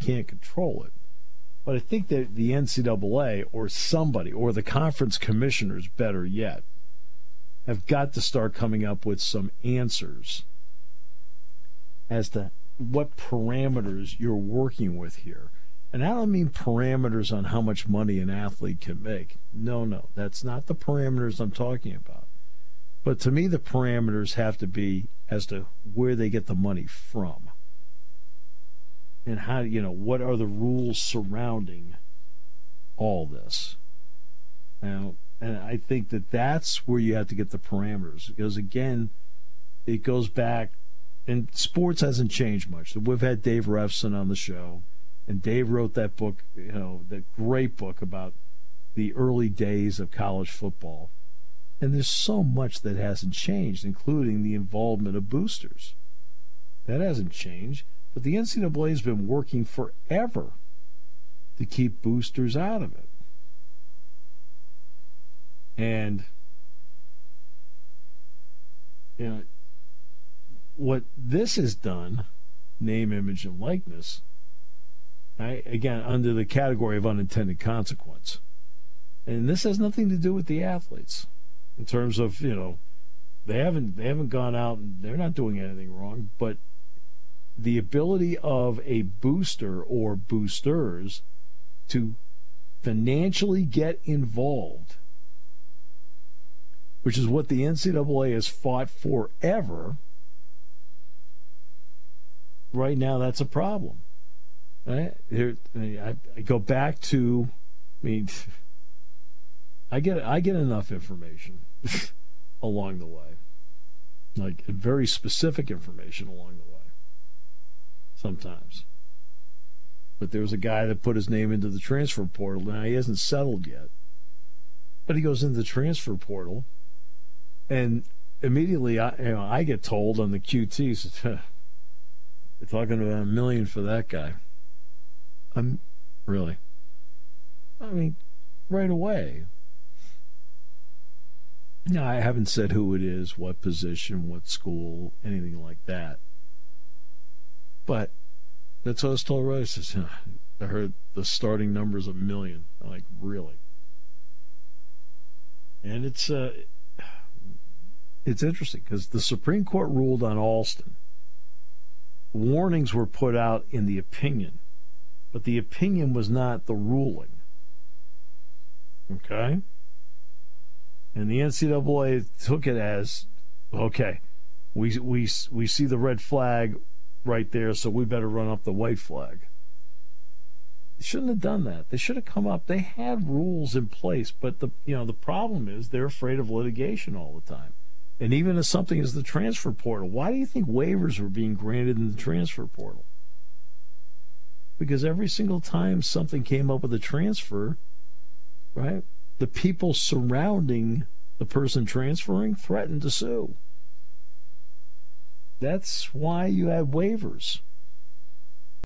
can't control it. But I think that the NCAA or somebody, or the conference commissioners, better yet, have got to start coming up with some answers as to what parameters you're working with here. And I don't mean parameters on how much money an athlete can make. No, that's not the parameters I'm talking about. But to me, the parameters have to be as to where they get the money from. And how, what are the rules surrounding all this? Now, and I think that that's where you have to get the parameters. Because, again, it goes back, and sports hasn't changed much. We've had Dave Refson on the show, and Dave wrote that book, that great book about the early days of college football. And there's so much that hasn't changed, including the involvement of boosters. That hasn't changed. But the NCAA has been working forever to keep boosters out of it. And, what this has done, name, image, and likeness, right, again, under the category of unintended consequence. And this has nothing to do with the athletes in terms of, they haven't gone out and they're not doing anything wrong, but the ability of a booster or boosters to financially get involved, which is what the NCAA has fought forever, right now that's a problem. Right? I go back to, I get enough information along the way, like very specific information along the way. Sometimes. But there was a guy that put his name into the transfer portal. Now, he hasn't settled yet. But he goes into the transfer portal, and immediately I get told on the QT, they're talking about $1 million for that guy. Really? Right away. Now, I haven't said who it is, what position, what school, anything like that. But that's what I was told. Right? I says, I heard the starting number's $1 million. I'm like, really? And it's interesting because the Supreme Court ruled on Alston. Warnings were put out in the opinion, but the opinion was not the ruling. Okay? And the NCAA took it as, okay, we see the red flag right there, so we better run up the white flag. They shouldn't have done that. They should have come up. They had rules in place, but the problem is they're afraid of litigation all the time. And even as something as the transfer portal, why do you think waivers were being granted in the transfer portal? Because every single time something came up with a transfer, right, the people surrounding the person transferring threatened to sue. That's why you had waivers.